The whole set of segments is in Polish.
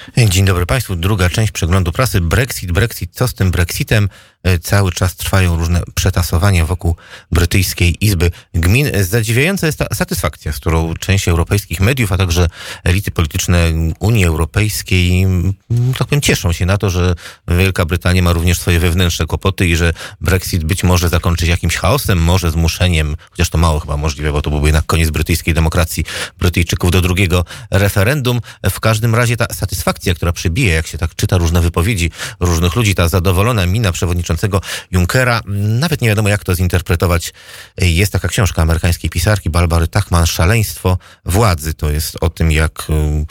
Dzień dobry Państwu. Druga część przeglądu prasy. Brexit. Co z tym Brexitem? Cały czas trwają różne przetasowania wokół brytyjskiej Izby Gmin. Zadziwiająca jest ta satysfakcja, z którą część europejskich mediów, a także elity polityczne Unii Europejskiej, tak powiem, cieszą się na to, że Wielka Brytania ma również swoje wewnętrzne kłopoty i że Brexit być może zakończy się jakimś chaosem, może zmuszeniem, chociaż to mało chyba możliwe, bo to byłby jednak koniec brytyjskiej demokracji, Brytyjczyków do drugiego referendum. W każdym razie ta satysfakcja, która przybije, jak się tak czyta różne wypowiedzi różnych ludzi, ta zadowolona mina przewodniczącego Junckera, nawet nie wiadomo jak to zinterpretować. Jest taka książka amerykańskiej pisarki Barbary Tuchman, Szaleństwo władzy. To jest o tym, jak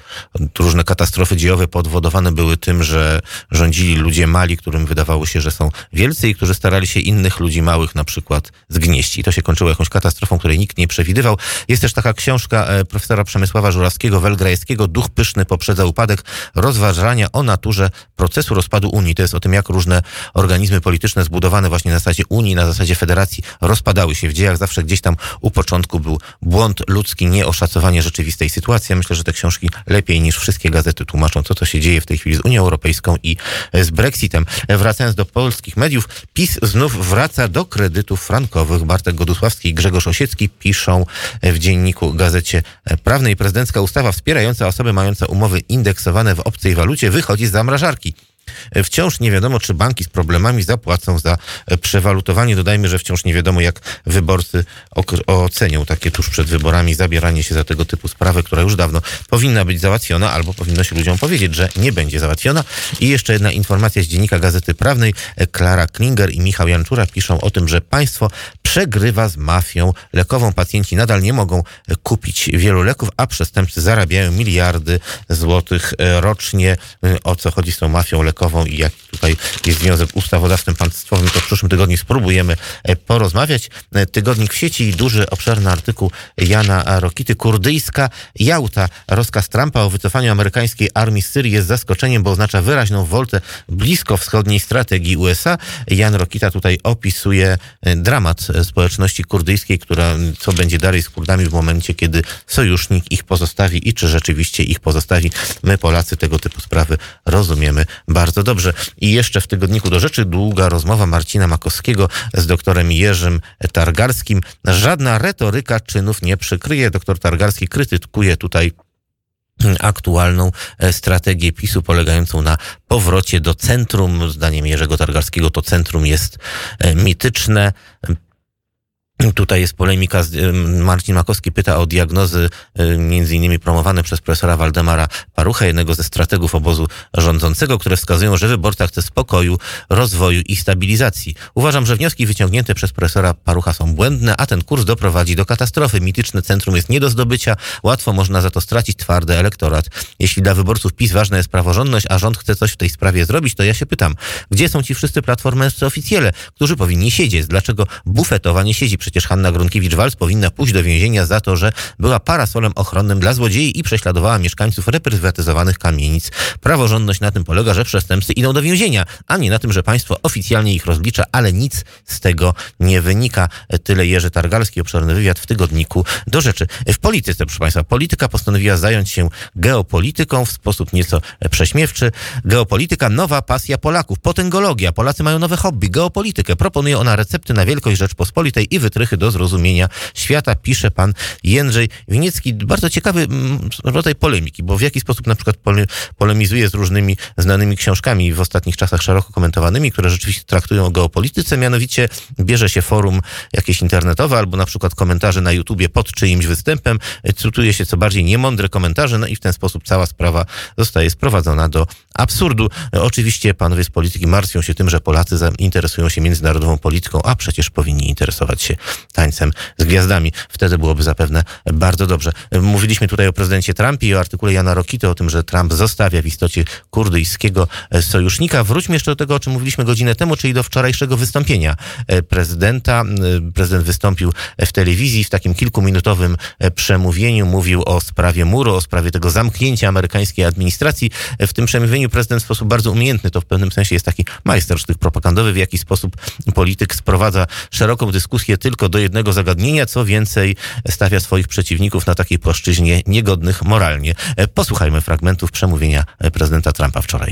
różne katastrofy dziejowe powodowane były tym, że rządzili ludzie mali, którym wydawało się, że są wielcy i którzy starali się innych ludzi małych na przykład zgnieść. I to się kończyło jakąś katastrofą, której nikt nie przewidywał. Jest też taka książka profesora Przemysława Żurawskiego, Welgrajskiego, Duch pyszny poprzedza upadek. Rozważania o naturze procesu rozpadu Unii. To jest o tym, jak różne organizmy polityczne zbudowane właśnie na zasadzie Unii, na zasadzie federacji rozpadały się w dziejach. Zawsze gdzieś tam u początku był błąd ludzki, nieoszacowanie rzeczywistej sytuacji. Ja myślę, że te książki lepiej niż wszystkie gazety tłumaczą, co się dzieje w tej chwili z Unią Europejską i z Brexitem. Wracając do polskich mediów, PiS znów wraca do kredytów frankowych. Bartek Godusławski i Grzegorz Osiecki piszą w dzienniku Gazecie Prawnej. Prezydencka ustawa wspierająca osoby mające umowy indeksowane w obcej walucie wychodzi z zamrażarki. Wciąż nie wiadomo, czy banki z problemami zapłacą za przewalutowanie. Dodajmy, że wciąż nie wiadomo, jak wyborcy ocenią takie tuż przed wyborami zabieranie się za tego typu sprawę, która już dawno powinna być załatwiona, albo powinno się ludziom powiedzieć, że nie będzie załatwiona. I jeszcze jedna informacja z dziennika Gazety Prawnej. Klara Klinger i Michał Janczura piszą o tym, że państwo przegrywa z mafią lekową. Pacjenci nadal nie mogą kupić wielu leków, a przestępcy zarabiają miliardy złotych rocznie. O co chodzi z tą mafią lekową i jaki tutaj jest związek ustawodawstwem państwowym, to w przyszłym tygodniu spróbujemy porozmawiać. Tygodnik w sieci, duży, obszerny artykuł Jana Rokity. Kurdyjska Jałta. Rozkaz Trumpa o wycofaniu amerykańskiej armii z Syrii jest zaskoczeniem, bo oznacza wyraźną woltę bliskowschodniej strategii USA. Jan Rokita tutaj opisuje dramat społeczności kurdyjskiej, która co będzie dalej z Kurdami w momencie, kiedy sojusznik ich pozostawi i czy rzeczywiście ich pozostawi. My Polacy tego typu sprawy rozumiemy bardzo dobrze. I jeszcze w tygodniku do rzeczy długa rozmowa Marcina Makowskiego z doktorem Jerzym Targarskim. Żadna retoryka czynów nie przykryje. Doktor Targarski krytykuje tutaj aktualną strategię PiS-u polegającą na powrocie do centrum. Zdaniem Jerzego Targarskiego to centrum jest mityczne. Tutaj jest polemika. Marcin Makowski pyta o diagnozy między innymi promowane przez profesora Waldemara Parucha, jednego ze strategów obozu rządzącego, które wskazują, że wyborca chce spokoju, rozwoju i stabilizacji. Uważam, że wnioski wyciągnięte przez profesora Parucha są błędne, a ten kurs doprowadzi do katastrofy. Mityczne centrum jest nie do zdobycia, łatwo można za to stracić twardy elektorat. Jeśli dla wyborców PiS ważna jest praworządność, a rząd chce coś w tej sprawie zrobić, to ja się pytam, gdzie są ci wszyscy platformowscy oficjele, którzy powinni siedzieć? Dlaczego Bufetowa nie siedzi? Przecież Hanna Gronkiewicz-Waltz powinna pójść do więzienia za to, że była parasolem ochronnym dla złodziei i prześladowała mieszkańców reprywatyzowanych kamienic. Praworządność na tym polega, że przestępcy idą do więzienia, a nie na tym, że państwo oficjalnie ich rozlicza, ale nic z tego nie wynika. Tyle Jerzy Targarski, obszerny wywiad w tygodniku do rzeczy. W polityce, proszę państwa, polityka postanowiła zająć się geopolityką w sposób nieco prześmiewczy. Geopolityka, nowa pasja Polaków, potęgologia. Polacy mają nowe hobby, geopolitykę. Proponuje ona recepty na wielkość Rzeczpospolitej i wytrychy do zrozumienia świata, pisze pan Jędrzej Winiecki. Bardzo ciekawy rodzaj polemiki, bo w jaki sposób na przykład polemizuje z różnymi znanymi książkami w ostatnich czasach szeroko komentowanymi, które rzeczywiście traktują o geopolityce, mianowicie bierze się forum jakieś internetowe albo na przykład komentarze na YouTubie pod czyimś występem, cytuje się co bardziej niemądre komentarze, no i w ten sposób cała sprawa zostaje sprowadzona do absurdu. Oczywiście panowie z polityki martwią się tym, że Polacy interesują się międzynarodową polityką, a przecież powinni interesować się tańcem z gwiazdami. Wtedy byłoby zapewne bardzo dobrze. Mówiliśmy tutaj o prezydencie Trumpie i o artykule Jana Rokity o tym, że Trump zostawia w istocie kurdyjskiego sojusznika. Wróćmy jeszcze do tego, o czym mówiliśmy godzinę temu, czyli do wczorajszego wystąpienia prezydenta. Prezydent wystąpił w telewizji w takim kilkuminutowym przemówieniu. Mówił o sprawie muru, o sprawie tego zamknięcia amerykańskiej administracji. W tym przemówieniu prezydent w sposób bardzo umiejętny, to w pewnym sensie jest taki majstersztyk propagandowy, w jaki sposób polityk sprowadza szeroką dyskusję tylko tylko do jednego zagadnienia, co więcej stawia swoich przeciwników na takiej płaszczyźnie niegodnych moralnie. Posłuchajmy fragmentów przemówienia prezydenta Trumpa wczoraj.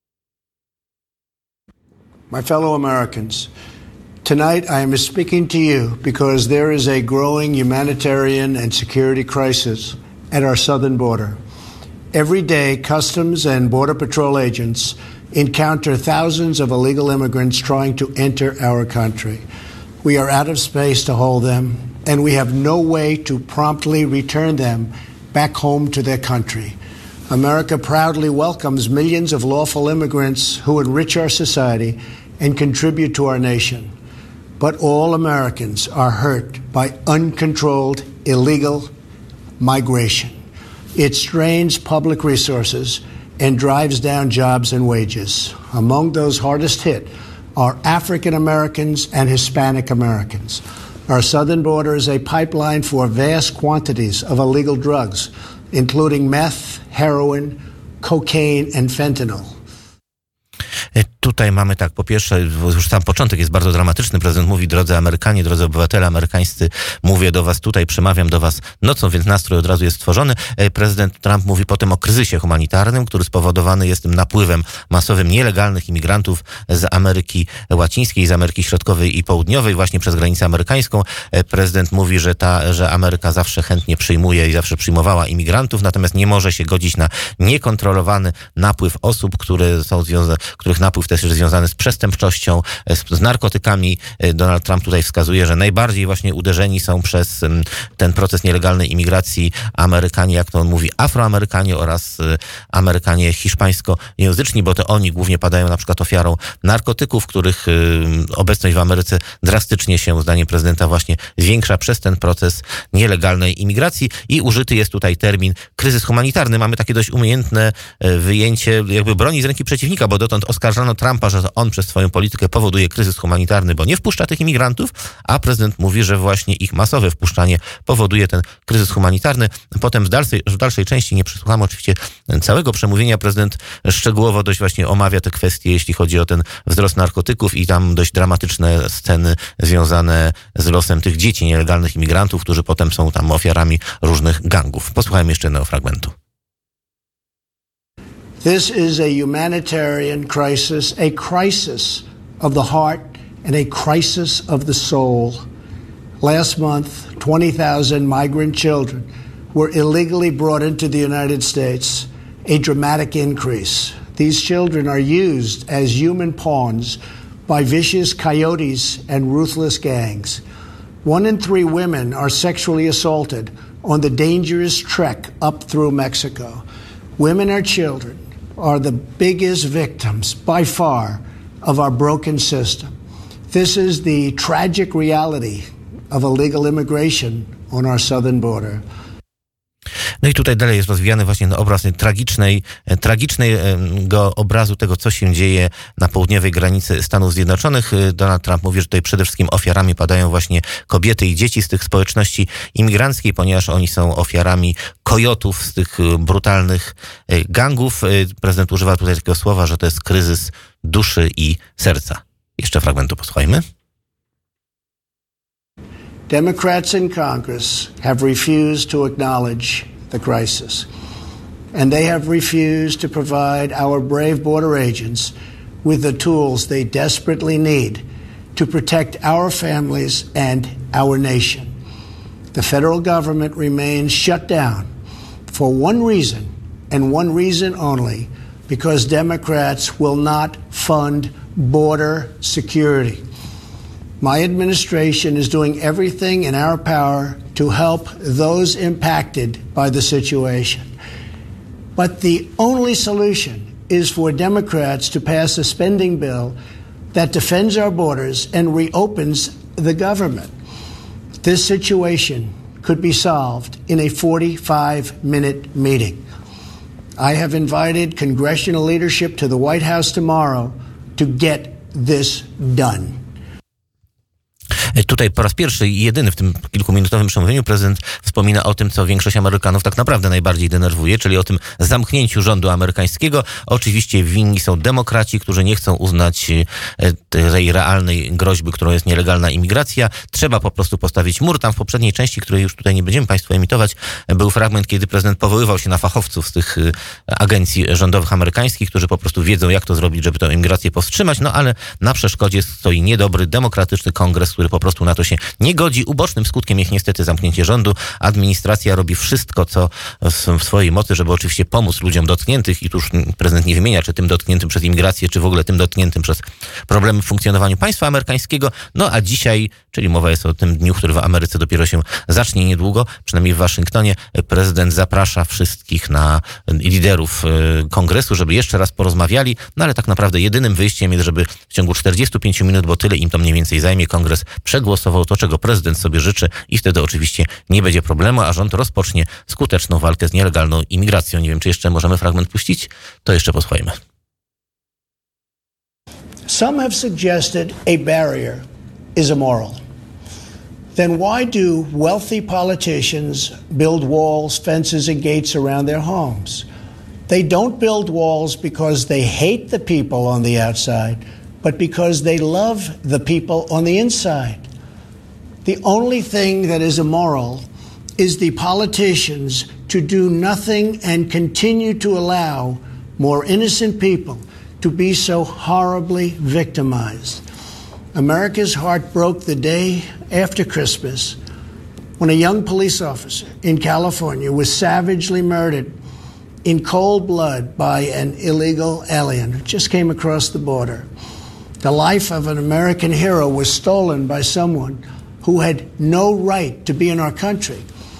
My fellow Americans, tonight I am speaking to you because there is a growing humanitarian and security crisis at our southern border. Every day, Customs and Border Patrol agents encounter thousands of illegal immigrants trying to enter our country. We are out of space to hold them, and we have no way to promptly return them back home to their country. America proudly welcomes millions of lawful immigrants who enrich our society and contribute to our nation. But all Americans are hurt by uncontrolled illegal migration. It strains public resources and drives down jobs and wages. Among those hardest hit are African Americans and Hispanic Americans. Our southern border is a pipeline for vast quantities of illegal drugs, including meth, heroin, cocaine and fentanyl. Tutaj mamy tak, po pierwsze, już sam początek jest bardzo dramatyczny. Prezydent mówi: drodzy Amerykanie, drodzy obywatele amerykańscy, mówię do was tutaj, przemawiam do was nocą, więc nastrój od razu jest stworzony. Prezydent Trump mówi potem o kryzysie humanitarnym, który spowodowany jest tym napływem masowym nielegalnych imigrantów z Ameryki Łacińskiej, z Ameryki Środkowej i Południowej, właśnie przez granicę amerykańską. Prezydent mówi, że Ameryka zawsze chętnie przyjmuje i zawsze przyjmowała imigrantów, natomiast nie może się godzić na niekontrolowany napływ osób, których napływ też jest związany z przestępczością, z narkotykami. Donald Trump tutaj wskazuje, że najbardziej właśnie uderzeni są przez ten proces nielegalnej imigracji Amerykanie, jak to on mówi, Afroamerykanie oraz Amerykanie hiszpańskojęzyczni, bo to oni głównie padają na przykład ofiarą narkotyków, których obecność w Ameryce drastycznie się, zdaniem prezydenta, właśnie zwiększa przez ten proces nielegalnej imigracji i użyty jest tutaj termin kryzys humanitarny. Mamy takie dość umiejętne wyjęcie jakby broni z ręki przeciwnika, bo dotąd oskarżano Trumpa, że on przez swoją politykę powoduje kryzys humanitarny, bo nie wpuszcza tych imigrantów, a prezydent mówi, że właśnie ich masowe wpuszczanie powoduje ten kryzys humanitarny. Potem w dalszej części, nie przesłuchamy oczywiście całego przemówienia, prezydent szczegółowo dość właśnie omawia te kwestie, jeśli chodzi o ten wzrost narkotyków i tam dość dramatyczne sceny związane z losem tych dzieci nielegalnych imigrantów, którzy potem są tam ofiarami różnych gangów. Posłuchajmy jeszcze jednego fragmentu. This is a humanitarian crisis, a crisis of the heart and a crisis of the soul. Last month, 20,000 migrant children were illegally brought into the United States, a dramatic increase. These children are used as human pawns by vicious coyotes and ruthless gangs. 1 in 3 women are sexually assaulted on the dangerous trek up through Mexico. Women and children are the biggest victims by far of our broken system. This is the tragic reality of illegal immigration on our southern border. No i tutaj dalej jest rozwijany właśnie obraz tragicznego obrazu tego, co się dzieje na południowej granicy Stanów Zjednoczonych. Donald Trump mówi, że tutaj przede wszystkim ofiarami padają właśnie kobiety i dzieci z tych społeczności imigranckiej, ponieważ oni są ofiarami kojotów z tych brutalnych gangów. Prezydent używa tutaj takiego słowa, że to jest kryzys duszy i serca. Jeszcze fragmentu posłuchajmy. Democrats in Congress have refused to acknowledge the crisis, and they have refused to provide our brave border agents with the tools they desperately need to protect our families and our nation. The federal government remains shut down for one reason, and one reason only, because Democrats will not fund border security. My administration is doing everything in our power to help those impacted by the situation. But the only solution is for Democrats to pass a spending bill that defends our borders and reopens the government. This situation could be solved in a 45-minute meeting. I have invited congressional leadership to the White House tomorrow to get this done. Tutaj po raz pierwszy i jedyny w tym kilkuminutowym przemówieniu prezydent wspomina o tym, co większość Amerykanów tak naprawdę najbardziej denerwuje, czyli o tym zamknięciu rządu amerykańskiego. Oczywiście winni są demokraci, którzy nie chcą uznać tej realnej groźby, którą jest nielegalna imigracja. Trzeba po prostu postawić mur. Tam w poprzedniej części, której już tutaj nie będziemy Państwu emitować, był fragment, kiedy prezydent powoływał się na fachowców z tych agencji rządowych amerykańskich, którzy po prostu wiedzą, jak to zrobić, żeby tę imigrację powstrzymać, no ale na przeszkodzie stoi niedobry, demokratyczny kongres, który po prostu na to się nie godzi. Ubocznym skutkiem jest niestety zamknięcie rządu. Administracja robi wszystko, co w swojej mocy, żeby oczywiście pomóc ludziom dotkniętych i tu już prezydent nie wymienia, czy tym dotkniętym przez imigrację, czy w ogóle tym dotkniętym przez problemy w funkcjonowaniu państwa amerykańskiego. No a dzisiaj, czyli mowa jest o tym dniu, który w Ameryce dopiero się zacznie niedługo, przynajmniej w Waszyngtonie, prezydent zaprasza wszystkich na liderów kongresu, żeby jeszcze raz porozmawiali, no ale tak naprawdę jedynym wyjściem jest, żeby w ciągu 45 minut, bo tyle im to mniej więcej zajmie, kongres przegłosował to, czego prezydent sobie życzy i wtedy oczywiście nie będzie problemu, a rząd rozpocznie skuteczną walkę z nielegalną imigracją. Nie wiem, czy jeszcze możemy fragment puścić? To jeszcze posłuchajmy. Some have suggested a barrier is immoral. Then why do wealthy politicians build walls, fences, and gates around their homes? They don't build walls because they hate the people on the outside, but because they love the people on the inside. The only thing that is immoral is the politicians to do nothing and continue to allow more innocent people to be so horribly victimized. America's heart broke the day after Christmas when a young police officer in California was savagely murdered in cold blood by an illegal alien who just came across the border. The life of an American hero was stolen by someone who had no right to be in our country.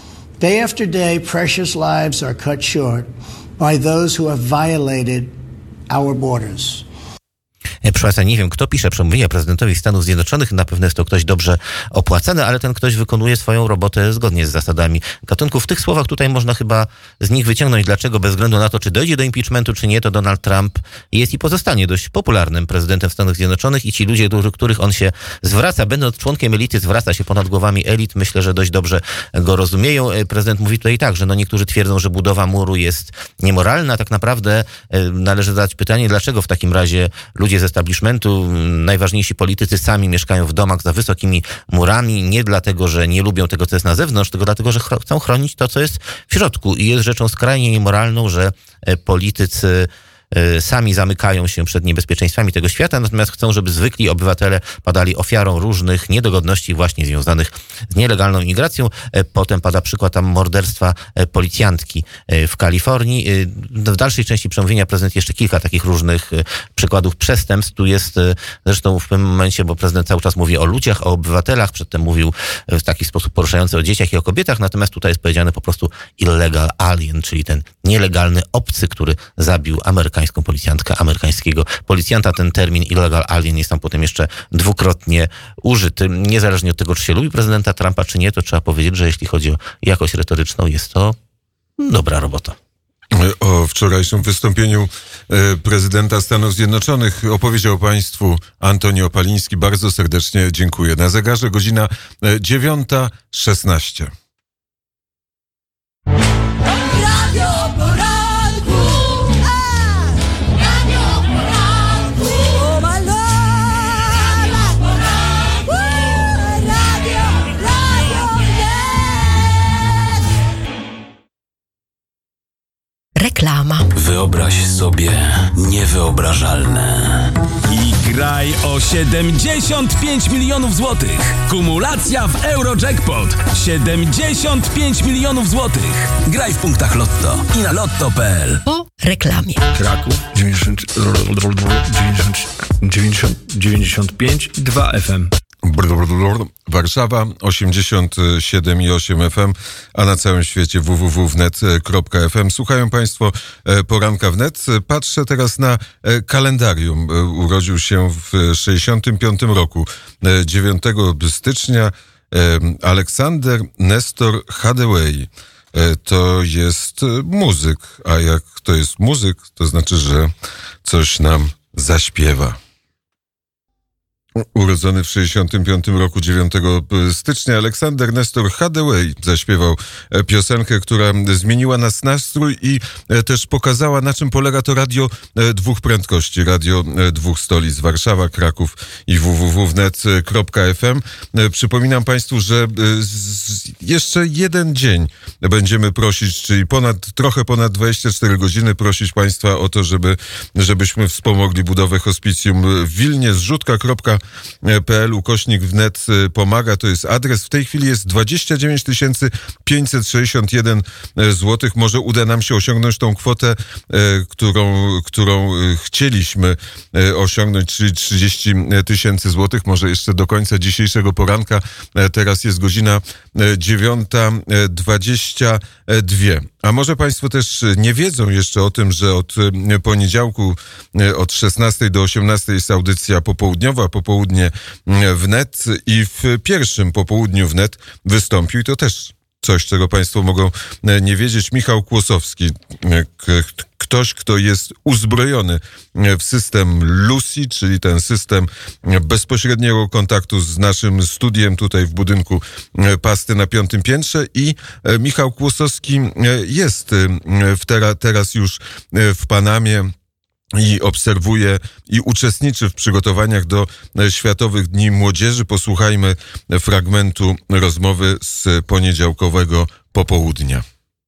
Day after day, precious lives are cut short by those who have violated our borders. Proszę Państwa, nie wiem, kto pisze przemówienia prezydentowi Stanów Zjednoczonych. Na pewno jest to ktoś dobrze opłacany, ale ten ktoś wykonuje swoją robotę zgodnie z zasadami gatunku. W tych słowach tutaj można chyba z nich wyciągnąć, dlaczego bez względu na to, czy dojdzie do impeachmentu, czy nie, to Donald Trump jest i pozostanie dość popularnym prezydentem Stanów Zjednoczonych i ci ludzie, do których on się zwraca, będąc członkiem elity, zwraca się ponad głowami elit, myślę, że dość dobrze go rozumieją. Prezydent mówi tutaj tak, że niektórzy twierdzą, że budowa muru jest niemoralna. Tak naprawdę należy zadać pytanie, dlaczego w takim razie ludzie ze establishmentu, najważniejsi politycy sami mieszkają w domach za wysokimi murami, nie dlatego, że nie lubią tego, co jest na zewnątrz, tylko dlatego, że chcą chronić to, co jest w środku. I jest rzeczą skrajnie niemoralną, że politycy sami zamykają się przed niebezpieczeństwami tego świata, natomiast chcą, żeby zwykli obywatele padali ofiarą różnych niedogodności właśnie związanych z nielegalną imigracją. Potem pada przykład tam morderstwa policjantki w Kalifornii. W dalszej części przemówienia prezydent jeszcze kilka takich różnych przykładów przestępstw. Tu jest zresztą w pewnym momencie, bo prezydent cały czas mówi o ludziach, o obywatelach, przedtem mówił w taki sposób poruszający o dzieciach i o kobietach, natomiast tutaj jest powiedziane po prostu illegal alien, czyli ten nielegalny obcy, który zabił amerykańską policjantkę, amerykańskiego policjanta. Ten termin illegal alien jest tam potem jeszcze dwukrotnie użyty. Niezależnie od tego, czy się lubi prezydenta Trumpa, czy nie, to trzeba powiedzieć, że jeśli chodzi o jakość retoryczną, jest to dobra robota. O wczorajszym wystąpieniu prezydenta Stanów Zjednoczonych opowiedział Państwu Antoni Opaliński. Bardzo serdecznie dziękuję. Na zegarze godzina 9:16. Reklama. Wyobraź sobie niewyobrażalne. I graj o 75 milionów złotych. Kumulacja w Eurojackpot. 75 milionów złotych. Graj w punktach Lotto i na lotto.pl. Po reklamie. Kraków 95,2 FM. Warszawa 87,8 FM, a na całym świecie www.wnet.fm. Słuchają Państwo Poranka Wnet. Patrzę teraz na kalendarium. Urodził się w 65 roku, 9 stycznia, Aleksander Nestor Hathaway. To jest muzyk, a jak to jest muzyk, to znaczy, że coś nam zaśpiewa. urodzony w 65 roku 9 stycznia. Aleksander Nestor Hathaway zaśpiewał piosenkę, która zmieniła nas nastrój i też pokazała, na czym polega to radio dwóch prędkości. Radio dwóch stolic, Warszawa, Kraków i www.wnet.fm. Przypominam Państwu, że jeszcze jeden dzień będziemy prosić, czyli trochę ponad 24 godziny prosić Państwa o to, żebyśmy wspomogli budowę hospicjum w Wilnie. zrzutka.pl/wnet pomaga, to jest adres. W tej chwili jest 29 561 zł. Może uda nam się osiągnąć tą kwotę, którą chcieliśmy osiągnąć, czyli 30 000 złotych. Może jeszcze do końca dzisiejszego poranka. Teraz jest godzina 9:22. A może Państwo też nie wiedzą jeszcze o tym, że od poniedziałku od 16 do 18 jest audycja popołudniowa, popołudnie wnet, i w pierwszym popołudniu wnet wystąpił, i to też coś, czego Państwo mogą nie wiedzieć, Michał Kłosowski. Ktoś, kto jest uzbrojony w system Lucy, czyli ten system bezpośredniego kontaktu z naszym studiem tutaj w budynku Pasty na 5. piętrze, i Michał Kłosowski jest teraz już w Panamie i obserwuje i uczestniczy w przygotowaniach do Światowych Dni Młodzieży. Posłuchajmy fragmentu rozmowy z poniedziałkowego popołudnia.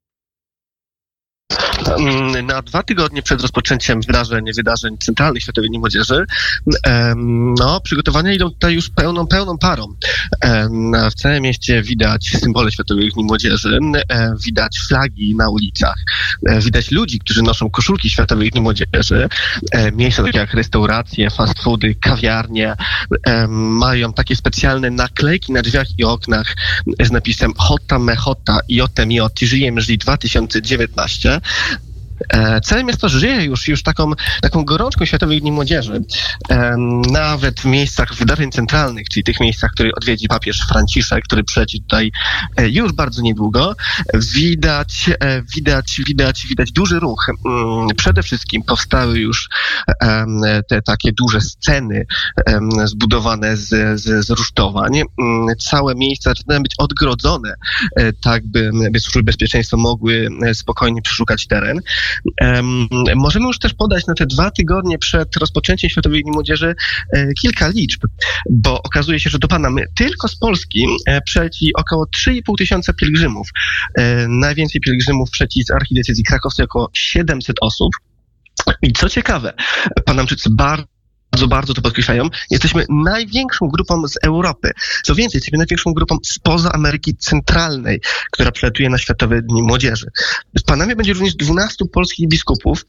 Na 2 tygodnie przed rozpoczęciem wydarzeń centralnych Światowych Dni Młodzieży, przygotowania idą tutaj już pełną parą. W całym mieście widać symbole Światowych Dni Młodzieży, widać flagi na ulicach, widać ludzi, którzy noszą koszulki Światowych Dni Młodzieży. Miejsca takie jak restauracje, fast foody, kawiarnie mają takie specjalne naklejki na drzwiach i oknach z napisem Hota Mechota Jotem 2019. Całe miasto żyje już taką gorączką Światowych Dni Młodzieży. Nawet w miejscach wydarzeń centralnych, czyli tych miejscach, które odwiedzi papież Franciszek, który przyleci tutaj już bardzo niedługo, widać duży ruch. Przede wszystkim powstały już te takie duże sceny zbudowane z rusztowań. Całe miejsca zaczynają być odgrodzone, tak by służby bezpieczeństwa mogły spokojnie przeszukać teren. Możemy już też podać na te 2 tygodnie przed rozpoczęciem Światowych Dni Młodzieży kilka liczb, bo okazuje się, że do Panamy tylko z Polski przyleci około 3,5 tysiąca pielgrzymów. Najwięcej pielgrzymów przyleci z archidiecezji krakowskiej, około 700 osób. I co ciekawe, Panamczycy bardzo to podkreślają, jesteśmy największą grupą z Europy. Co więcej, jesteśmy największą grupą spoza Ameryki Centralnej, która przylatuje na Światowe Dni Młodzieży. W Panamie będzie również 12 polskich biskupów.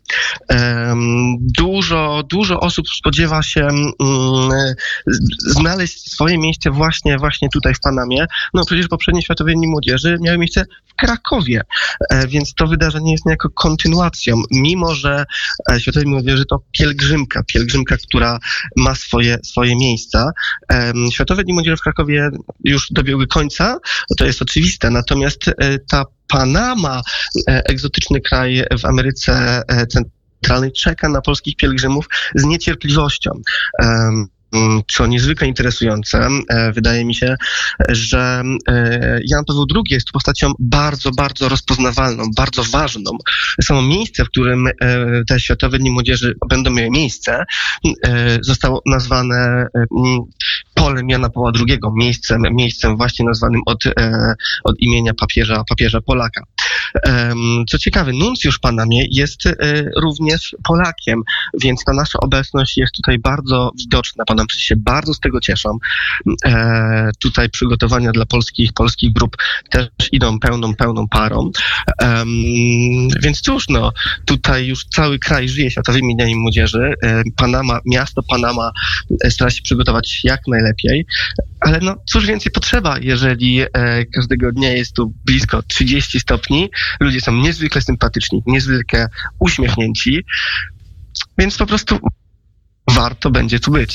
Dużo osób spodziewa się znaleźć swoje miejsce właśnie tutaj w Panamie. No przecież poprzednie Światowe Dni Młodzieży miały miejsce w Krakowie, więc to wydarzenie jest niejako kontynuacją, mimo że Światowe Dni Młodzieży to pielgrzymka, która ma swoje miejsca. Światowe Dni Młodzieży w Krakowie już dobiegły końca, to jest oczywiste, natomiast ta Panama, egzotyczny kraj w Ameryce Centralnej, czeka na polskich pielgrzymów z niecierpliwością. Co niezwykle interesujące, wydaje mi się, że Jan Paweł II jest postacią bardzo rozpoznawalną, bardzo ważną. Samo miejsce, w którym te Światowe Dni Młodzieży będą miały miejsce, zostało nazwane polem Jana Pawła II, miejscem właśnie nazwanym od imienia papieża Polaka. Co ciekawe, nuncjusz w Panamie jest również Polakiem, więc ta nasza obecność jest tutaj bardzo widoczna. Panamczycy się bardzo z tego cieszą. Tutaj przygotowania dla polskich grup też idą pełną parą. Więc cóż, tutaj już cały kraj żyje Światowymi Dniami Młodzieży. Miasto Panama stara się przygotować jak najlepiej, ale cóż więcej potrzeba, jeżeli każdego dnia jest tu blisko 30 stopni, ludzie są niezwykle sympatyczni, niezwykle uśmiechnięci, więc po prostu warto będzie tu być.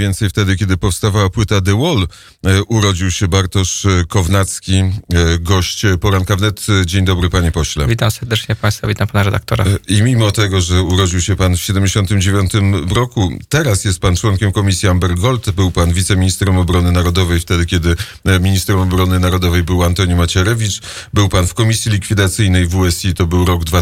więcej wtedy, kiedy powstawała płyta The Wall, urodził się Bartosz Kownacki, gość Poranka Wnet. Dzień dobry, panie pośle. Witam serdecznie państwa, witam pana redaktora. I mimo tego, że urodził się pan w 1979 roku, teraz jest pan członkiem komisji Amber Gold, był pan wiceministrem obrony narodowej wtedy, kiedy ministrem obrony narodowej był Antoni Macierewicz, był pan w komisji likwidacyjnej WSI, to był rok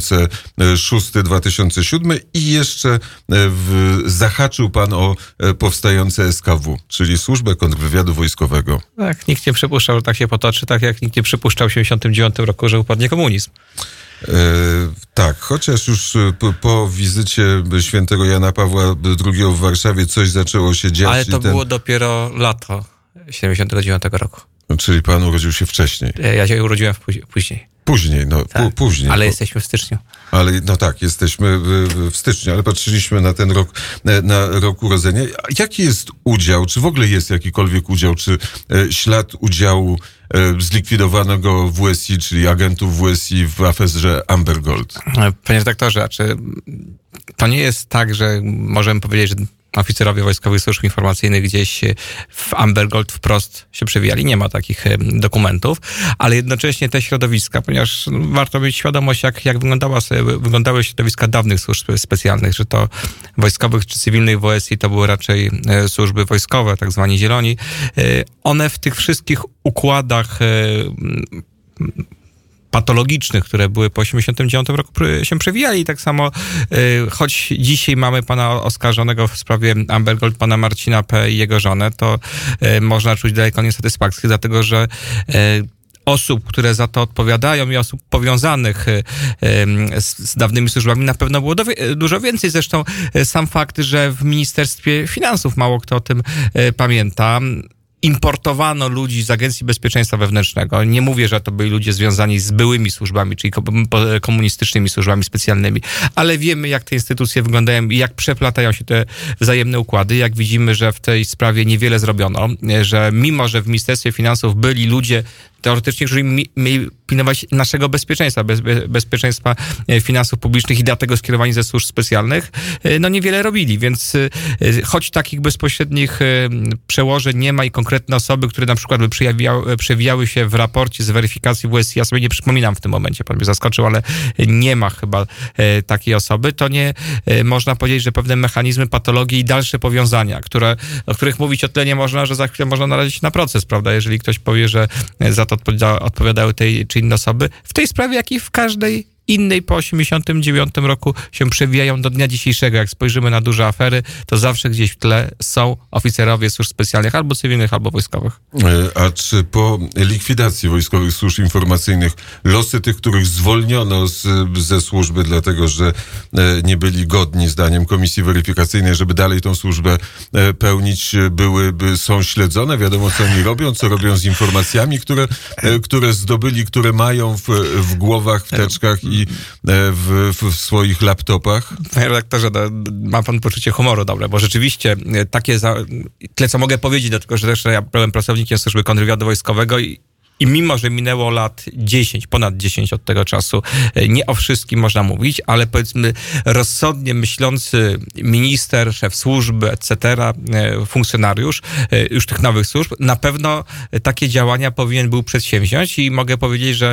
2006-2007 i jeszcze zahaczył pan o powstające SKW, czyli Służbę Kontrwywiadu Wojskowego. Tak, nikt nie przypuszczał, że tak się potoczy, tak jak nikt nie przypuszczał w 1979 roku, że upadnie komunizm. Tak, chociaż już po wizycie świętego Jana Pawła II w Warszawie coś zaczęło się dziać. Ale to było dopiero lato 1979 roku. Czyli pan urodził się wcześniej. Ja się urodziłem później. Później, no tak, później. Ale jesteśmy w styczniu. Ale no tak, jesteśmy w styczniu, ale patrzyliśmy na ten rok, na rok urodzenia. Jaki jest udział, czy w ogóle jest jakikolwiek udział, czy ślad udziału zlikwidowanego WSI, czyli agentów WSI w aferze Amber Gold? Panie redaktorze, to nie jest tak, że możemy powiedzieć, że oficerowie wojskowych służb informacyjnych gdzieś w Amber Gold wprost się przewijali. Nie ma takich dokumentów, ale jednocześnie te środowiska, ponieważ warto mieć świadomość, jak wyglądały środowiska dawnych służb specjalnych, że to wojskowych czy cywilnych WSI to były raczej służby wojskowe, tak zwani zieloni. One w tych wszystkich układach patologicznych, które były po 1989 roku, się przewijali. Tak samo, choć dzisiaj mamy pana oskarżonego w sprawie Amber Gold, pana Marcina P. i jego żonę, to można czuć daleko niesatysfakcję, dlatego że osób, które za to odpowiadają i osób powiązanych z dawnymi służbami na pewno było dużo więcej. Zresztą sam fakt, że w Ministerstwie Finansów mało kto o tym pamięta, importowano ludzi z Agencji Bezpieczeństwa Wewnętrznego. Nie mówię, że to byli ludzie związani z byłymi służbami, czyli komunistycznymi służbami specjalnymi, ale wiemy, jak te instytucje wyglądają i jak przeplatają się te wzajemne układy. Jak widzimy, że w tej sprawie niewiele zrobiono, że mimo, że w Ministerstwie Finansów byli ludzie teoretycznie, którzy mieli pilnować naszego bezpieczeństwa, bezpieczeństwa finansów publicznych i dlatego skierowani ze służb specjalnych, no niewiele robili, więc choć takich bezpośrednich przełożeń nie ma i konkretne osoby, które na przykład by przewijały się w raporcie z weryfikacji WSI, ja sobie nie przypominam w tym momencie, pan mnie zaskoczył, ale nie ma chyba takiej osoby, to nie można powiedzieć, że pewne mechanizmy patologii i dalsze powiązania, o których mówić o tyle nie można, że za chwilę można narazić na proces, prawda, jeżeli ktoś powie, że za to odpowiadały tej czy inne osoby. W tej sprawie, jak i w każdej innej po 1989 roku się przewijają do dnia dzisiejszego. Jak spojrzymy na duże afery, to zawsze gdzieś w tle są oficerowie służb specjalnych, albo cywilnych, albo wojskowych. A czy po likwidacji wojskowych służb informacyjnych losy tych, których zwolniono ze służby, dlatego że nie byli godni, zdaniem Komisji Weryfikacyjnej, żeby dalej tą służbę pełnić, są śledzone? Wiadomo, co oni robią, co robią z informacjami, które zdobyli, które mają w głowach, w teczkach i w swoich laptopach? Panie redaktorze, ma pan poczucie humoru dobre, bo rzeczywiście tyle, co mogę powiedzieć, dlatego że też ja byłem pracownikiem Służby Kontrwywiadu Wojskowego i mimo, że minęło lat 10, ponad 10 od tego czasu, nie o wszystkim można mówić, ale powiedzmy rozsądnie myślący minister, szef służby, etc., funkcjonariusz już tych nowych służb, na pewno takie działania powinien był przedsięwziąć i mogę powiedzieć, że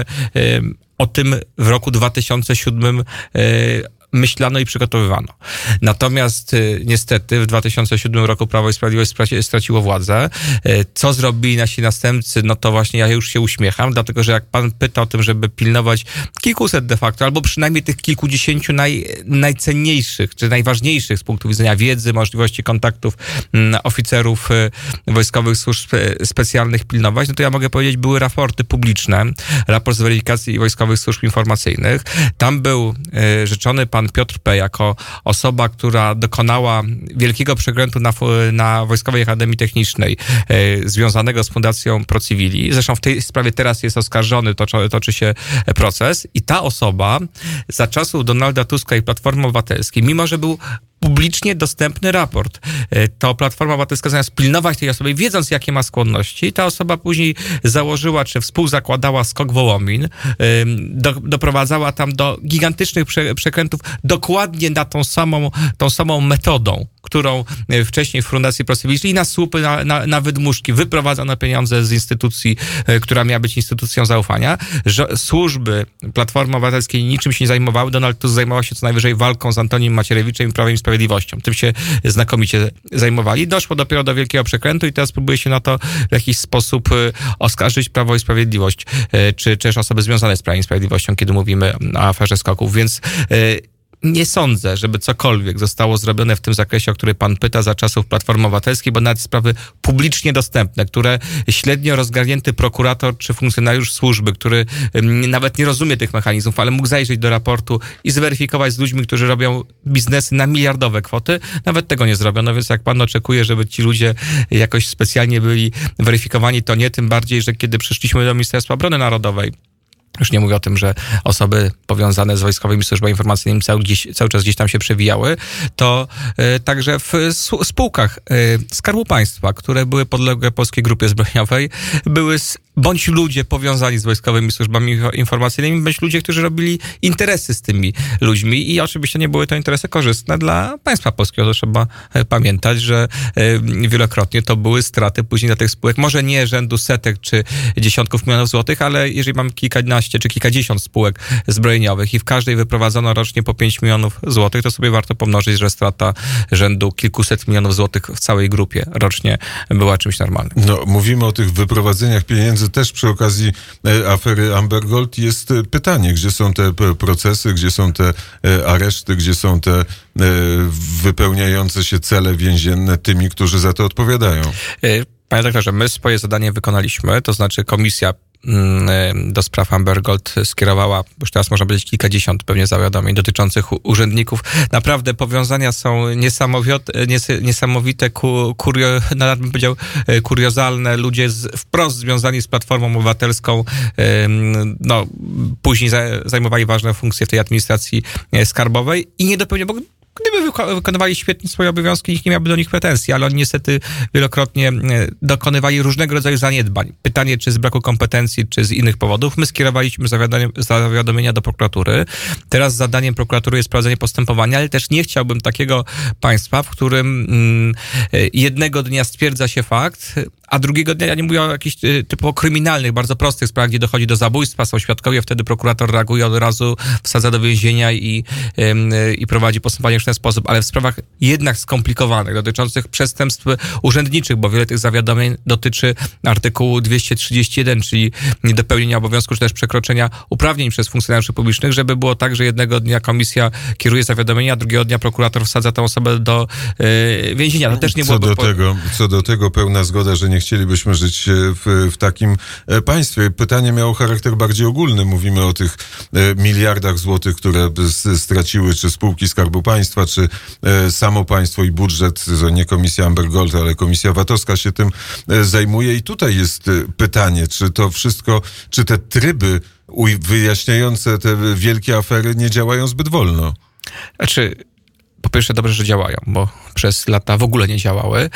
o tym w roku 2007 myślano i przygotowywano. Natomiast niestety w 2007 roku Prawo i Sprawiedliwość straciło władzę. Co zrobili nasi następcy? No to właśnie ja już się uśmiecham, dlatego że jak pan pyta o tym, żeby pilnować kilkuset de facto, albo przynajmniej tych kilkudziesięciu najcenniejszych, czy najważniejszych z punktu widzenia wiedzy, możliwości kontaktów oficerów wojskowych służb specjalnych pilnować, no to ja mogę powiedzieć, były raporty publiczne, raport z weryfikacji wojskowych służb informacyjnych. Tam był rzeczony pan Piotr P. jako osoba, która dokonała wielkiego przekrętu na Wojskowej Akademii Technicznej związanego z Fundacją ProCivili. Zresztą w tej sprawie teraz jest oskarżony, toczy się proces i ta osoba za czasów Donalda Tuska i Platformy Obywatelskiej, mimo że był publicznie dostępny raport, to Platforma Obywatelska zamiast pilnować tej osoby, wiedząc jakie ma skłonności, ta osoba później założyła, czy współzakładała SKOK Wołomin, doprowadzała tam do gigantycznych przekrętów dokładnie na tą samą metodą, którą wcześniej w Fundacji Prosy i na słupy, na wydmuszki wyprowadzano pieniądze z instytucji, która miała być instytucją zaufania. Służby Platformy Obywatelskiej niczym się nie zajmowały. Donald Tusk zajmował się co najwyżej walką z Antonim Macierewiczem i Prawem i Sprawiedliwością. Tym się znakomicie zajmowali. Doszło dopiero do wielkiego przekrętu i teraz próbuje się na to w jakiś sposób oskarżyć Prawo i Sprawiedliwość, czy też osoby związane z Prawem i Sprawiedliwością, kiedy mówimy o aferze SKOK-ów. Więc nie sądzę, żeby cokolwiek zostało zrobione w tym zakresie, o który pan pyta, za czasów Platformy Obywatelskiej, bo nawet sprawy publicznie dostępne, które średnio rozgarnięty prokurator czy funkcjonariusz służby, który nawet nie rozumie tych mechanizmów, ale mógł zajrzeć do raportu i zweryfikować z ludźmi, którzy robią biznesy na miliardowe kwoty, nawet tego nie zrobiono, więc jak pan oczekuje, żeby ci ludzie jakoś specjalnie byli weryfikowani, to nie, tym bardziej, że kiedy przyszliśmy do Ministerstwa Obrony Narodowej, już nie mówię o tym, że osoby powiązane z wojskowymi służbami informacyjnymi cały czas gdzieś tam się przewijały, to także w spółkach Skarbu Państwa, które były podległe Polskiej Grupie Zbrojeniowej, były bądź ludzie powiązani z wojskowymi służbami informacyjnymi, bądź ludzie, którzy robili interesy z tymi ludźmi i oczywiście nie były to interesy korzystne dla państwa polskiego. To trzeba pamiętać, że wielokrotnie to były straty później dla tych spółek, może nie rzędu setek czy dziesiątków milionów złotych, ale jeżeli mam kilkanaście czy kilkadziesiąt spółek zbrojeniowych i w każdej wyprowadzono rocznie po 5 milionów złotych, to sobie warto pomnożyć, że strata rzędu kilkuset milionów złotych w całej grupie rocznie była czymś normalnym. No, mówimy o tych wyprowadzeniach pieniędzy też przy okazji afery Amber Gold. Jest pytanie, gdzie są te procesy, gdzie są te areszty, gdzie są te wypełniające się cele więzienne tymi, którzy za to odpowiadają? Panie doktorze, my swoje zadanie wykonaliśmy, to znaczy komisja do spraw Amber Gold skierowała, już teraz można powiedzieć, kilkadziesiąt pewnie zawiadomień dotyczących urzędników. Naprawdę powiązania są niesamowite, nawet bym powiedział kuriozalne. Ludzie wprost związani z Platformą Obywatelską, później zajmowali ważne funkcje w tej administracji skarbowej i nie dopełniali, bo gdyby wykonywali świetnie swoje obowiązki, nikt nie miałby do nich pretensji, ale oni niestety wielokrotnie dokonywali różnego rodzaju zaniedbań. Pytanie, czy z braku kompetencji, czy z innych powodów. My skierowaliśmy zawiadomienia do prokuratury. Teraz zadaniem prokuratury jest prowadzenie postępowania, ale też nie chciałbym takiego państwa, w którym jednego dnia stwierdza się fakt, a drugiego dnia, ja nie mówię o jakichś typowo kryminalnych, bardzo prostych sprawach, gdzie dochodzi do zabójstwa, są świadkowie, wtedy prokurator reaguje od razu, wsadza do więzienia i prowadzi postępowanie w ten sposób, ale w sprawach jednak skomplikowanych, dotyczących przestępstw urzędniczych, bo wiele tych zawiadomień dotyczy artykułu 231, czyli niedopełnienia obowiązku, czy też przekroczenia uprawnień przez funkcjonariuszy publicznych, żeby było tak, że jednego dnia komisja kieruje zawiadomienia, a drugiego dnia prokurator wsadza tę osobę do więzienia. To też nie było... Co do tego pełna zgoda, że nie chcielibyśmy żyć w takim państwie. Pytanie miało charakter bardziej ogólny. Mówimy o tych miliardach złotych, które straciły czy spółki Skarbu Państwa, czy samo państwo i budżet, nie komisja Amber Gold, ale komisja VAT-owska się tym zajmuje. I tutaj jest pytanie, czy to wszystko, czy te tryby wyjaśniające te wielkie afery nie działają zbyt wolno? Znaczy, po pierwsze dobrze, że działają, bo przez lata w ogóle nie działały.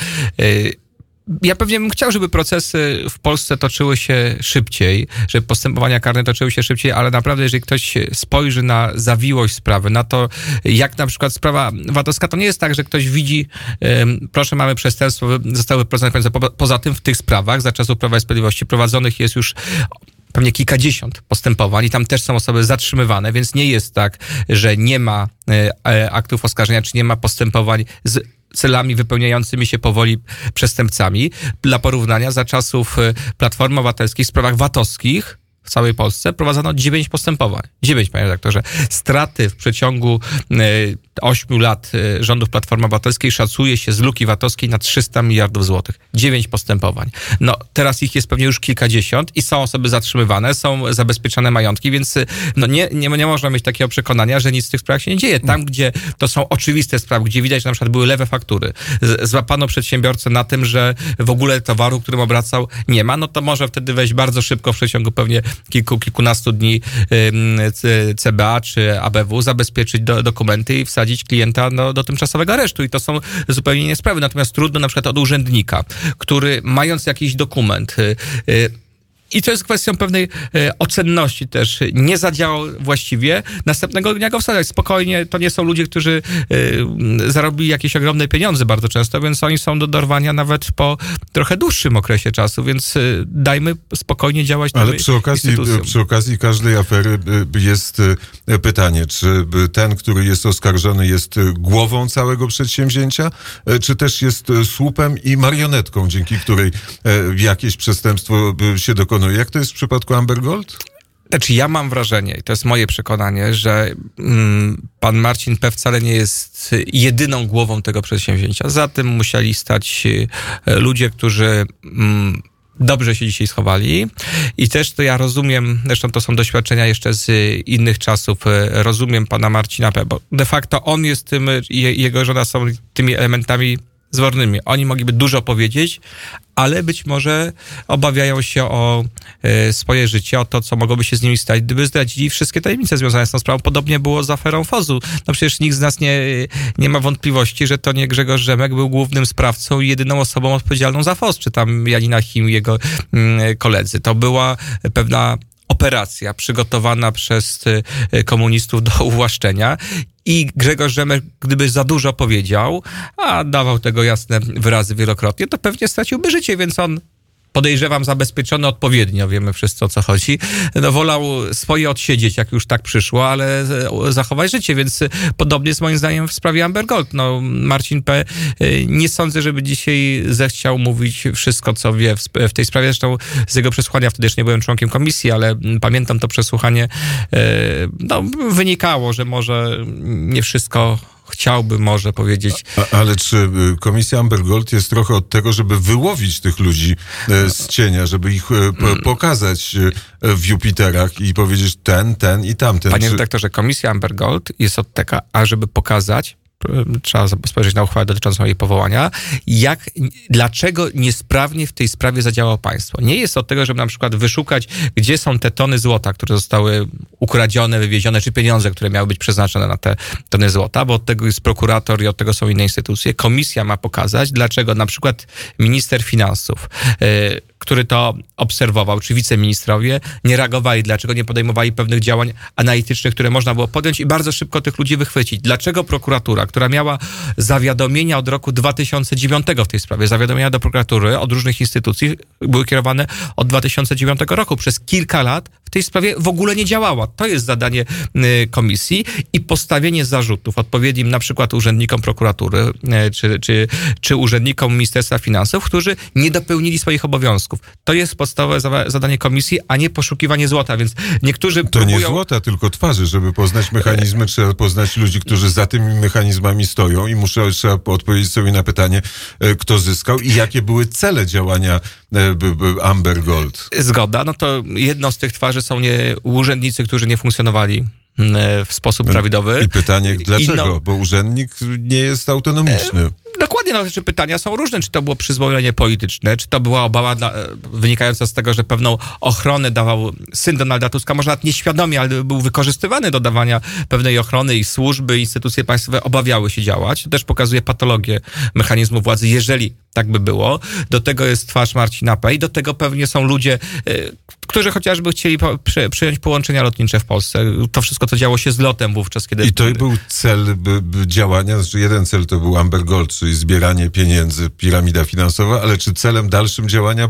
Ja pewnie bym chciał, żeby procesy w Polsce toczyły się szybciej, żeby postępowania karne toczyły się szybciej, ale naprawdę, jeżeli ktoś spojrzy na zawiłość sprawy, na to, jak na przykład sprawa VAT-owska, to nie jest tak, że ktoś widzi, proszę, mamy przestępstwo, zostały wyprowadzone pieniądze. Poza tym w tych sprawach za czasów Prawa i Sprawiedliwości prowadzonych jest już pewnie kilkadziesiąt postępowań i tam też są osoby zatrzymywane, więc nie jest tak, że nie ma aktów oskarżenia, czy nie ma postępowań z celami wypełniającymi się powoli przestępcami. Dla porównania, za czasów Platformy Obywatelskiej w sprawach VAT-owskich w całej Polsce prowadzono 9 postępowań. 9, panie redaktorze. Straty w przeciągu 8 lat rządów Platformy Obywatelskiej szacuje się z luki VAT-owskiej na 300 miliardów złotych. 9 postępowań. No, teraz ich jest pewnie już kilkadziesiąt i są osoby zatrzymywane, są zabezpieczane majątki, więc nie można mieć takiego przekonania, że nic w tych sprawach się nie dzieje. Tam, gdzie to są oczywiste sprawy, gdzie widać, że na przykład były lewe faktury, złapano przedsiębiorcę na tym, że w ogóle towaru, którym obracał, nie ma, no to może wtedy wejść bardzo szybko w przeciągu pewnie kilkunastu dni CBA czy ABW, zabezpieczyć dokumenty i wsadzić klienta do tymczasowego aresztu. I to są zupełnie inne sprawy. Natomiast trudno na przykład od urzędnika, który mając jakiś dokument I to jest kwestią pewnej ocenności też. Nie zadziałał właściwie, następnego dnia go wsadzać. Spokojnie, to nie są ludzie, którzy zarobili jakieś ogromne pieniądze bardzo często, więc oni są do dorwania nawet po trochę dłuższym okresie czasu, więc dajmy spokojnie działać. Ale przy okazji każdej afery jest pytanie, czy ten, który jest oskarżony, jest głową całego przedsięwzięcia, czy też jest słupem i marionetką, dzięki której jakieś przestępstwo się dokonuje. Jak to jest w przypadku Amber Gold? Znaczy ja mam wrażenie, i to jest moje przekonanie, że pan Marcin P. wcale nie jest jedyną głową tego przedsięwzięcia. Za tym musieli stać ludzie, którzy dobrze się dzisiaj schowali i też to ja rozumiem, zresztą to są doświadczenia jeszcze z innych czasów, rozumiem pana Marcina P., bo de facto on jest tym, jego żona są tymi elementami zwornymi. Oni mogliby dużo powiedzieć, ale być może obawiają się o swoje życie, o to, co mogłoby się z nimi stać, gdyby zdradzili wszystkie tajemnice związane z tą sprawą. Podobnie było z aferą FOZ-u. No przecież nikt z nas nie ma wątpliwości, że to nie Grzegorz Rzemek był głównym sprawcą i jedyną osobą odpowiedzialną za FOZ, czy tam Janina Chim i jego koledzy. To była pewna operacja przygotowana przez komunistów do uwłaszczenia i Grzegorz Rzemek, gdyby za dużo powiedział, a dawał tego jasne wyrazy wielokrotnie, to pewnie straciłby życie, więc on, podejrzewam, zabezpieczony odpowiednio, wiemy wszyscy, o co chodzi, no wolał swoje odsiedzieć, jak już tak przyszło, ale zachować życie, więc podobnie jest moim zdaniem w sprawie Amber Gold. No, Marcin P. nie sądzę, żeby dzisiaj zechciał mówić wszystko, co wie w tej sprawie. Zresztą z jego przesłuchania, wtedy jeszcze nie byłem członkiem komisji, ale pamiętam to przesłuchanie, no, wynikało, że może nie wszystko chciałby może powiedzieć. Ale czy komisja Amber Gold jest trochę od tego, żeby wyłowić tych ludzi z cienia, żeby ich pokazać w Jupiterach i powiedzieć ten i tamten? Panie redaktorze, komisja Amber Gold jest od tego, ażeby pokazać, trzeba spojrzeć na uchwałę dotyczącą jej powołania, dlaczego niesprawnie w tej sprawie zadziałało państwo. Nie jest od tego, żeby na przykład wyszukać, gdzie są te tony złota, które zostały ukradzione, wywiezione, czy pieniądze, które miały być przeznaczone na te tony złota, bo od tego jest prokurator i od tego są inne instytucje. Komisja ma pokazać, dlaczego na przykład minister finansów, który to obserwował, czy wiceministrowie nie reagowali, dlaczego nie podejmowali pewnych działań analitycznych, które można było podjąć i bardzo szybko tych ludzi wychwycić. Dlaczego prokuratura, która miała zawiadomienia od roku 2009 w tej sprawie, zawiadomienia do prokuratury od różnych instytucji były kierowane od 2009 roku. Przez kilka lat w tej sprawie w ogóle nie działała. To jest zadanie komisji i postawienie zarzutów odpowiednim na przykład urzędnikom prokuratury czy urzędnikom Ministerstwa Finansów, którzy nie dopełnili swoich obowiązków. To jest podstawowe zadanie komisji, a nie poszukiwanie złota, więc niektórzy próbują... nie złota, tylko twarzy. Żeby poznać mechanizmy, trzeba poznać ludzi, którzy za tymi mechanizmami stoją i trzeba odpowiedzieć sobie na pytanie, kto zyskał i jakie były cele działania Amber Gold. Zgoda, no to jedną z tych twarzy są urzędnicy, którzy nie funkcjonowali w sposób prawidłowy. I pytanie, dlaczego? Bo urzędnik nie jest autonomiczny. Dokładnie, no, czy pytania są różne, czy to było przyzwolenie polityczne, czy to była obawa wynikająca z tego, że pewną ochronę dawał syn Donalda Tuska, może nawet nieświadomie, ale był wykorzystywany do dawania pewnej ochrony i służby, instytucje państwowe obawiały się działać. To też pokazuje patologię mechanizmu władzy, jeżeli tak by było. Do tego jest twarz Marcina P. i do tego pewnie są ludzie, którzy chociażby chcieli przyjąć połączenia lotnicze w Polsce. To wszystko, co działo się z lotem wówczas, kiedy... I to był cel działania, znaczy jeden cel to był Amber Gold, czyli zbieranie pieniędzy, piramida finansowa, ale czy celem dalszym działania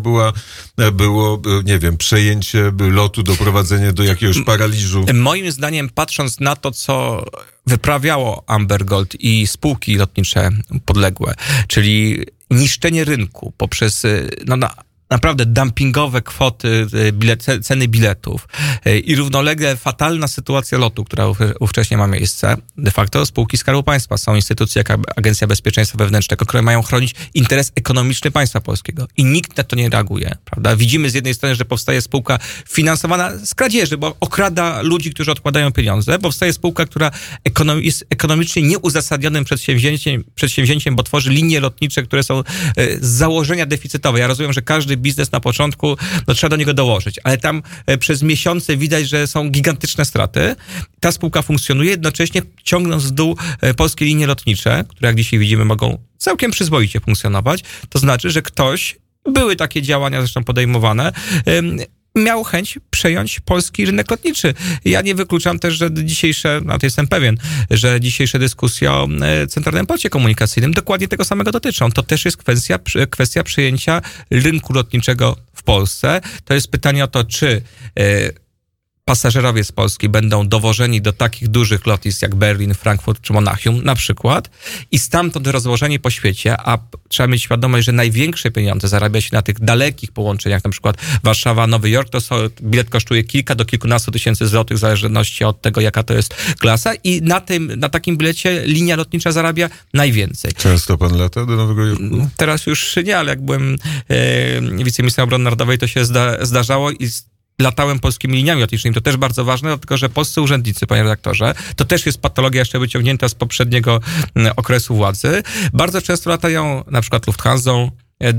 było, nie wiem, przejęcie lotu, doprowadzenie do jakiegoś paraliżu? Moim zdaniem, patrząc na to, co wyprawiało Amber Gold i spółki lotnicze podległe, czyli niszczenie rynku poprzez naprawdę dumpingowe kwoty, ceny biletów i równolegle fatalna sytuacja lotu, która ówcześnie ma miejsce. De facto spółki Skarbu Państwa są instytucje jak Agencja Bezpieczeństwa Wewnętrznego, które mają chronić interes ekonomiczny państwa polskiego i nikt na to nie reaguje, prawda? Widzimy z jednej strony, że powstaje spółka finansowana z kradzieży, bo okrada ludzi, którzy odkładają pieniądze. Powstaje spółka, która jest ekonomicznie nieuzasadnionym przedsięwzięciem, bo tworzy linie lotnicze, które są z założenia deficytowe. Ja rozumiem, że każdy biznes na początku, trzeba do niego dołożyć, ale tam przez miesiące widać, że są gigantyczne straty. Ta spółka funkcjonuje, jednocześnie ciągnąc w dół polskie linie lotnicze, które jak dzisiaj widzimy mogą całkiem przyzwoicie funkcjonować. To znaczy, że były takie działania zresztą podejmowane, miał chęć przejąć polski rynek lotniczy. Ja nie wykluczam też, że dzisiejsze, to jestem pewien, że dzisiejsze dyskusje o Centralnym Porcie Komunikacyjnym dokładnie tego samego dotyczą. To też jest kwestia przejęcia rynku lotniczego w Polsce. To jest pytanie o to, czy pasażerowie z Polski będą dowożeni do takich dużych lotnisk jak Berlin, Frankfurt czy Monachium na przykład i stamtąd rozłożeni po świecie, a trzeba mieć świadomość, że największe pieniądze zarabia się na tych dalekich połączeniach, na przykład Warszawa, Nowy Jork, to bilet kosztuje kilka do kilkunastu tysięcy złotych w zależności od tego, jaka to jest klasa i na takim bilecie linia lotnicza zarabia najwięcej. Często pan lata do Nowego Jorku? Teraz już nie, ale jak byłem wiceministrem obrony narodowej, to się zdarzało i latałem polskimi liniami lotniczymi. To też bardzo ważne, dlatego że polscy urzędnicy, panie redaktorze, to też jest patologia jeszcze wyciągnięta z okresu władzy. Bardzo często latają na przykład Lufthansą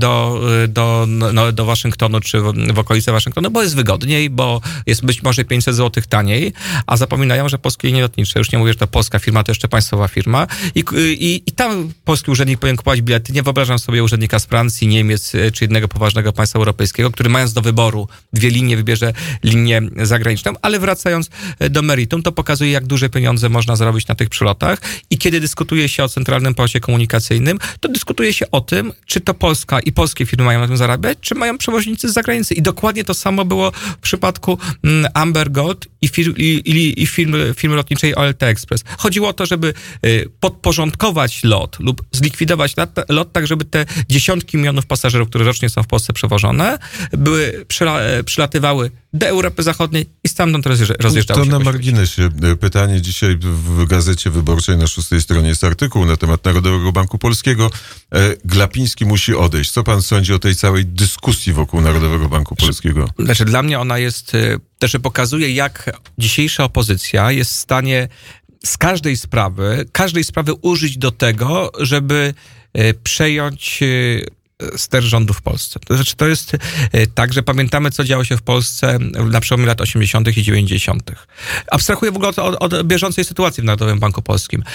do Waszyngtonu czy w okolice Waszyngtonu, bo jest wygodniej, bo jest być może 500 zł taniej, a zapominają, że polskie linie lotnicze, już nie mówię, że to polska firma, to jeszcze państwowa firma i tam polski urzędnik powinien kupować bilety. Nie wyobrażam sobie urzędnika z Francji, Niemiec czy jednego poważnego państwa europejskiego, który mając do wyboru 2 linie, wybierze linię zagraniczną, ale wracając do meritum, to pokazuje, jak duże pieniądze można zarobić na tych przylotach i kiedy dyskutuje się o Centralnym Porcie Komunikacyjnym, to dyskutuje się o tym, czy to Polska i polskie firmy mają na tym zarabiać, czy mają przewoźnicy z zagranicy. I dokładnie to samo było w przypadku Amber Gold i firmy lotniczej OLT Express. Chodziło o to, żeby podporządkować lot lub zlikwidować lot tak, żeby te dziesiątki milionów pasażerów, które rocznie są w Polsce przewożone, przylatywały do Europy Zachodniej i stamtąd rozjeżdżały się. To na marginesie pytanie. Dzisiaj w Gazecie Wyborczej na 6 stronie jest artykuł na temat Narodowego Banku Polskiego. Glapiński musi odejść. Co pan sądzi o tej całej dyskusji wokół Narodowego Banku Polskiego? Znaczy, dla mnie ona jest, też pokazuje, jak dzisiejsza opozycja jest w stanie z każdej sprawy użyć do tego, żeby przejąć ster rządu w Polsce. To znaczy, to jest tak, że pamiętamy, co działo się w Polsce na przełomie lat 80. i 90. Abstrahuję w ogóle od bieżącej sytuacji w Narodowym Banku Polskim.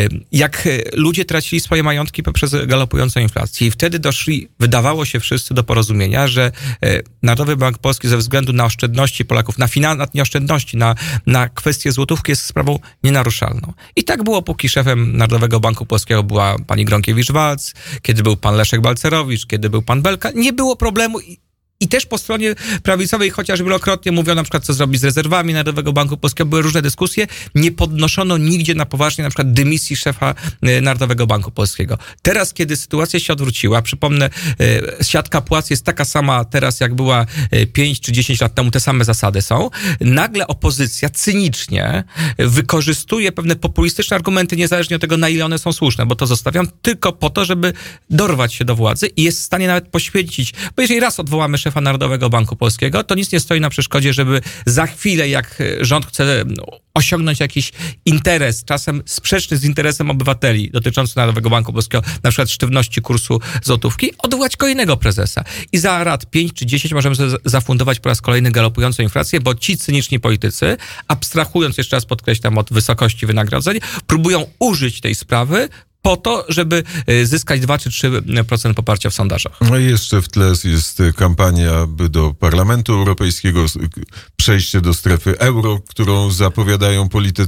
Jak ludzie tracili swoje majątki poprzez galopującą inflację i wtedy doszli, wydawało się wszyscy, do porozumienia, że Narodowy Bank Polski ze względu na oszczędności Polaków, nie oszczędności, na kwestię złotówki jest sprawą nienaruszalną. I tak było, póki szefem Narodowego Banku Polskiego była pani Gronkiewicz-Waltz, kiedy był pan Leszek Balcerowicz, kiedy był pan Belka, nie było problemu i też po stronie prawicowej, chociaż wielokrotnie mówiono na przykład, co zrobić z rezerwami Narodowego Banku Polskiego, były różne dyskusje, nie podnoszono nigdzie na poważnie na przykład dymisji szefa Narodowego Banku Polskiego. Teraz, kiedy sytuacja się odwróciła, przypomnę, siatka płac jest taka sama teraz, jak była 5 czy 10 lat temu, te same zasady są, nagle opozycja cynicznie wykorzystuje pewne populistyczne argumenty, niezależnie od tego, na ile one są słuszne, bo to zostawiam tylko po to, żeby dorwać się do władzy i jest w stanie nawet poświęcić, bo jeżeli raz odwołamy szefa Narodowego Banku Polskiego, to nic nie stoi na przeszkodzie, żeby za chwilę, jak rząd chce osiągnąć jakiś interes, czasem sprzeczny z interesem obywateli dotyczący Narodowego Banku Polskiego, na przykład sztywności kursu złotówki, odwołać kolejnego prezesa. I za lat 5 czy 10 możemy sobie zafundować po raz kolejny galopującą inflację, bo ci cyniczni politycy, abstrahując, jeszcze raz podkreślam, od wysokości wynagrodzeń, próbują użyć tej sprawy po to, żeby zyskać 2 czy 3% poparcia w sondażach. No i jeszcze w tle jest kampania do Parlamentu Europejskiego, przejście do strefy euro, którą zapowiadają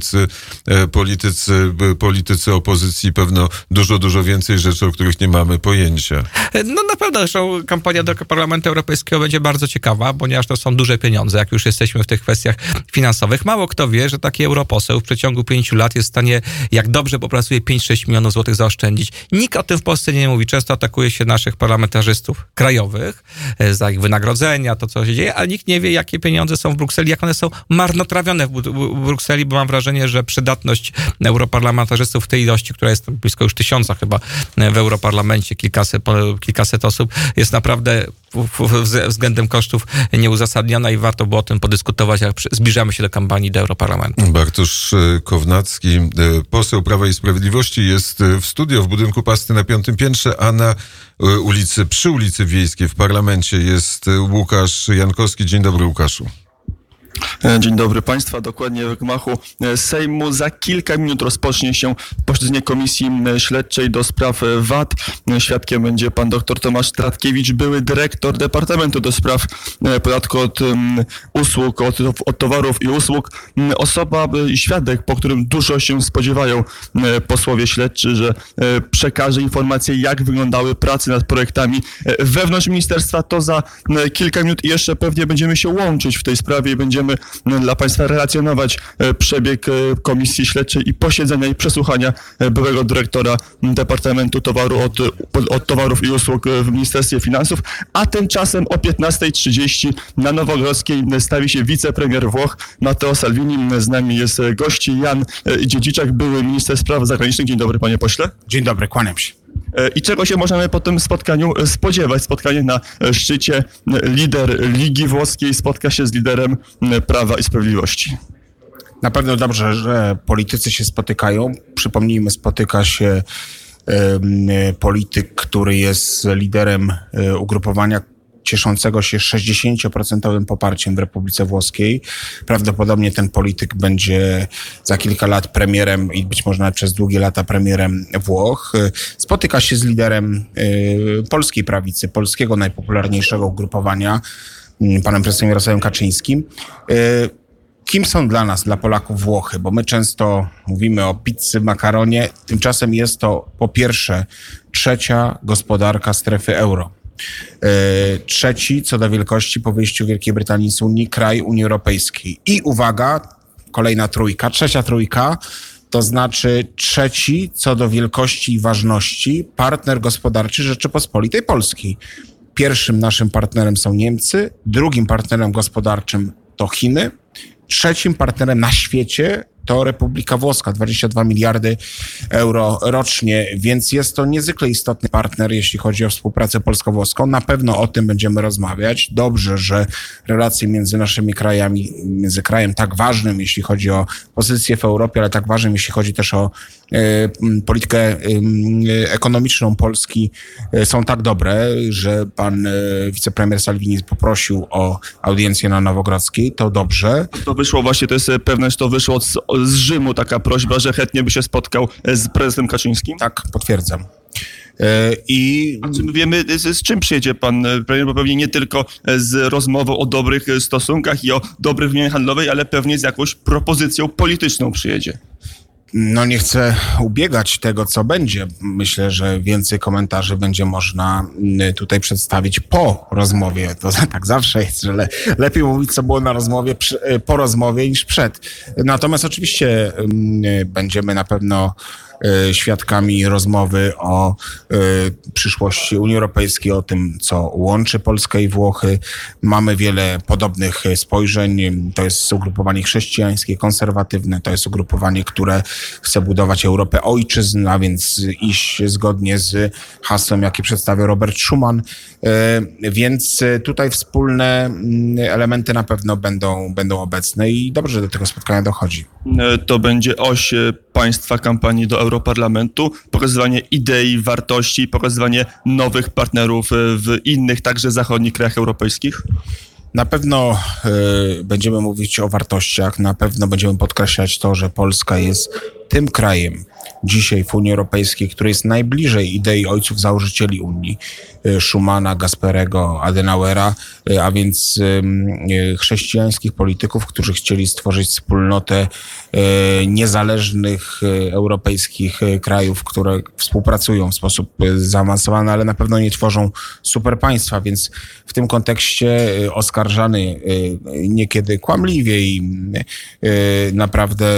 politycy opozycji, pewno dużo więcej rzeczy, o których nie mamy pojęcia. No na pewno, zresztą kampania do Parlamentu Europejskiego będzie bardzo ciekawa, ponieważ to są duże pieniądze, jak już jesteśmy w tych kwestiach finansowych. Mało kto wie, że taki europoseł w przeciągu 5 lat jest w stanie, jak dobrze popracuje, 5-6 milionów złotych zaoszczędzić. Nikt o tym w Polsce nie mówi. Często atakuje się naszych parlamentarzystów krajowych za ich wynagrodzenia, to co się dzieje, ale nikt nie wie, jakie pieniądze są w Brukseli, jak one są marnotrawione w Brukseli, bo mam wrażenie, że przydatność europarlamentarzystów w tej ilości, która jest blisko już 1000 chyba w Europarlamencie, kilkaset osób, jest naprawdę względem kosztów nieuzasadniona i warto było o tym podyskutować, jak zbliżamy się do kampanii do Europarlamentu. Bartosz Kownacki, poseł Prawa i Sprawiedliwości, jest w studio w budynku Pasty na 5. piętrze, a na przy ulicy Wiejskiej w parlamencie jest Łukasz Jankowski. Dzień dobry, Łukaszu. Dzień dobry Państwa. Dokładnie w gmachu Sejmu za kilka minut rozpocznie się posiedzenie Komisji Śledczej do spraw VAT. Świadkiem będzie pan dr Tomasz Tratkiewicz, były dyrektor Departamentu do spraw podatku od usług, od towarów i usług. Osoba i świadek, po którym dużo się spodziewają posłowie śledczy, że przekaże informacje, jak wyglądały prace nad projektami wewnątrz ministerstwa. To za kilka minut i jeszcze pewnie będziemy się łączyć w tej sprawie i będziemy dla Państwa relacjonować przebieg Komisji Śledczej i posiedzenia i przesłuchania byłego dyrektora Departamentu od Towarów i Usług w Ministerstwie Finansów, a tymczasem o 15:30 na Nowogrodzkiej stawi się wicepremier Włoch Matteo Salvini. Z nami jest gości Jan Dziedziczak, były minister spraw zagranicznych. Dzień dobry, panie pośle. Dzień dobry, kłaniam się. I czego się możemy po tym spotkaniu spodziewać? Spotkanie na szczycie. Lider Ligi Włoskiej spotka się z liderem Prawa i Sprawiedliwości. Na pewno dobrze, że politycy się spotykają. Przypomnijmy, spotyka się polityk, który jest liderem ugrupowania cieszącego się 60% poparciem w Republice Włoskiej. Prawdopodobnie ten polityk będzie za kilka lat premierem i być może nawet przez długie lata premierem Włoch. Spotyka się z liderem polskiej prawicy, polskiego najpopularniejszego ugrupowania, panem prezydentem Jarosławem Kaczyńskim. Kim są dla nas, dla Polaków, Włochy? Bo my często mówimy o pizzy, makaronie. Tymczasem jest to po pierwsze trzecia gospodarka strefy euro. Trzeci co do wielkości po wyjściu Wielkiej Brytanii z Unii kraj Unii Europejskiej. I uwaga, kolejna trójka, trzecia trójka, to znaczy trzeci co do wielkości i ważności partner gospodarczy Rzeczypospolitej Polskiej. Pierwszym naszym partnerem są Niemcy, drugim partnerem gospodarczym to Chiny, trzecim partnerem na świecie to Republika Włoska, 22 miliardy euro rocznie, więc jest to niezwykle istotny partner, jeśli chodzi o współpracę polsko-włoską. Na pewno o tym będziemy rozmawiać. Dobrze, że relacje między naszymi krajami, między krajem tak ważnym, jeśli chodzi o pozycję w Europie, ale tak ważnym, jeśli chodzi też o politykę ekonomiczną Polski, są tak dobre, że pan wicepremier Salvini poprosił o audiencję na Nowogrodzkiej. To dobrze. To wyszło właśnie, to jest pewne, że to wyszło z Rzymu taka prośba, że chętnie by się spotkał z prezydentem Kaczyńskim? Tak, potwierdzam. A czy my wiemy, z czym przyjedzie pan premier, bo pewnie nie tylko z rozmową o dobrych stosunkach i o dobrej wymianie handlowej, ale pewnie z jakąś propozycją polityczną przyjedzie. No nie chcę ubiegać tego, co będzie. Myślę, że więcej komentarzy będzie można tutaj przedstawić po rozmowie. To tak zawsze jest, że lepiej mówić, co było na rozmowie, po rozmowie niż przed. Natomiast oczywiście będziemy na pewno świadkami rozmowy o przyszłości Unii Europejskiej, o tym, co łączy Polskę i Włochy. Mamy wiele podobnych spojrzeń. To jest ugrupowanie chrześcijańskie, konserwatywne. To jest ugrupowanie, które chce budować Europę ojczyzn, a więc iść zgodnie z hasłem, jakie przedstawia Robert Schuman. Więc tutaj wspólne elementy na pewno będą obecne i dobrze, że do tego spotkania dochodzi. To będzie oś państwa kampanii do Europarlamentu, pokazywanie idei, wartości, pokazywanie nowych partnerów w innych, także zachodnich krajach europejskich? Na pewno będziemy mówić o wartościach, na pewno będziemy podkreślać to, że Polska jest tym krajem dzisiaj w Unii Europejskiej, który jest najbliżej idei ojców założycieli Unii, Schumana, Gasperego, Adenauera, a więc chrześcijańskich polityków, którzy chcieli stworzyć wspólnotę niezależnych europejskich krajów, które współpracują w sposób zaawansowany, ale na pewno nie tworzą superpaństwa, więc w tym kontekście oskarżany niekiedy kłamliwie i naprawdę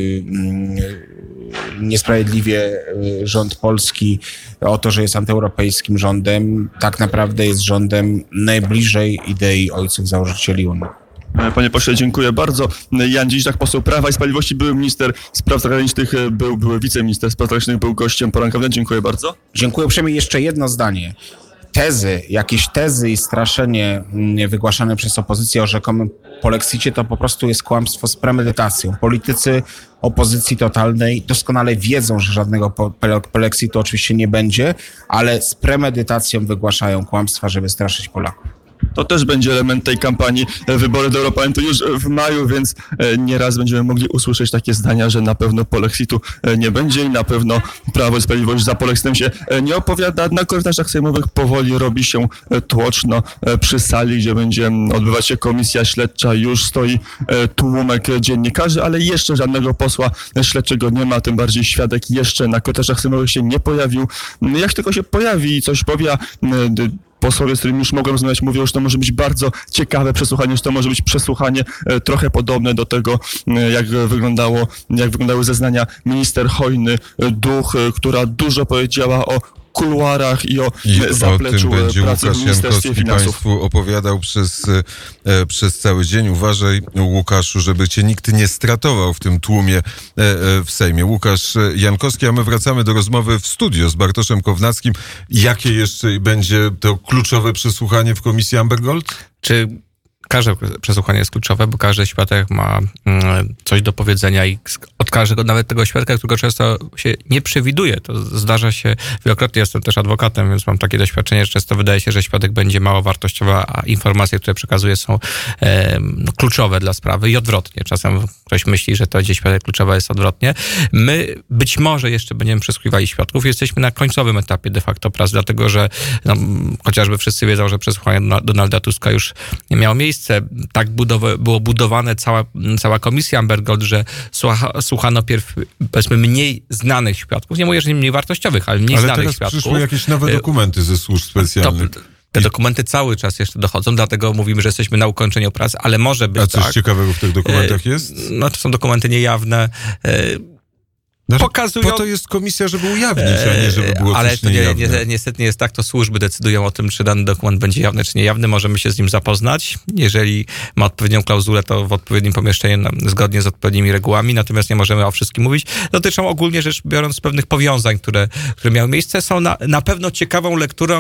niesprawiedliwie rząd polski o to, że jest antyeuropejskim rządem, tak naprawdę jest rządem najbliżej idei ojców założycieli Unii. Panie pośle, dziękuję bardzo. Jan Dziedziczak, poseł Prawa i Sprawiedliwości, były minister spraw zagranicznych, były wiceminister spraw zagranicznych, był gościem poranka wnet. Dziękuję bardzo. Dziękuję. Uprzejmie jeszcze jedno zdanie. Jakieś tezy i straszenie wygłaszane przez opozycję o rzekomym polexicie to po prostu jest kłamstwo z premedytacją. Politycy opozycji totalnej doskonale wiedzą, że żadnego polexitu oczywiście nie będzie, ale z premedytacją wygłaszają kłamstwa, żeby straszyć Polaków. To też będzie element tej kampanii. Wybory do Europarlamentu już w maju, więc nieraz będziemy mogli usłyszeć takie zdania, że na pewno polexitu nie będzie i na pewno Prawo i Sprawiedliwość za polexitem się nie opowiada. Na korytarzach sejmowych powoli robi się tłoczno. Przy sali, gdzie będzie odbywać się komisja śledcza, już stoi tłumek dziennikarzy, ale jeszcze żadnego posła śledczego nie ma, tym bardziej świadek jeszcze na korytarzach sejmowych się nie pojawił. Jak tylko się pojawi i coś powie, posłowie, z którymi już mogłem rozmawiać, mówią, że to może być bardzo ciekawe przesłuchanie, że to może być przesłuchanie trochę podobne do tego, jak wyglądały zeznania minister Hojny-Duch, która dużo powiedziała o kuluarach i o zapleczu pracy w Ministerstwie Finansów. Państwu opowiadał przez cały dzień. Uważaj, Łukaszu, żeby cię nikt nie stratował w tym tłumie w Sejmie. Łukasz Jankowski, a my wracamy do rozmowy w studio z Bartoszem Kownackim. Jakie jeszcze będzie to kluczowe przesłuchanie w komisji Amber Gold? Czy każde przesłuchanie jest kluczowe, bo każdy świadek ma coś do powiedzenia i od każdego, nawet tego świadka, którego często się nie przewiduje, to zdarza się wielokrotnie, jestem też adwokatem, więc mam takie doświadczenie, że często wydaje się, że świadek będzie mało wartościowy, a informacje, które przekazuje, są kluczowe dla sprawy i odwrotnie. Czasem ktoś myśli, że to, gdzie świadek kluczowa, jest odwrotnie. My być może jeszcze będziemy przesłuchiwali świadków. Jesteśmy na końcowym etapie de facto prac, dlatego że chociażby wszyscy wiedzą, że przesłuchanie Donalda Tuska już nie miało miejsca. Tak było budowane cała komisja Amber Gold, że słuchano powiedzmy mniej znanych świadków. Nie mówię, że mniej wartościowych, ale mniej znanych świadków. Ale teraz przyszły jakieś nowe dokumenty ze służb specjalnych. Te dokumenty cały czas jeszcze dochodzą, dlatego mówimy, że jesteśmy na ukończeniu prac, ale może być tak. A coś ciekawego w tych dokumentach jest? No to są dokumenty niejawne. Pokazują... Po to jest komisja, żeby ujawnić, a nie żeby było ale coś to niejawne. niestety nie jest tak, to służby decydują o tym, czy dany dokument będzie jawny, czy niejawny. Możemy się z nim zapoznać. Jeżeli ma odpowiednią klauzulę, to w odpowiednim pomieszczeniu, zgodnie z odpowiednimi regułami, natomiast nie możemy o wszystkim mówić. Dotyczą ogólnie rzecz biorąc pewnych powiązań, które miały miejsce. Są na pewno ciekawą lekturą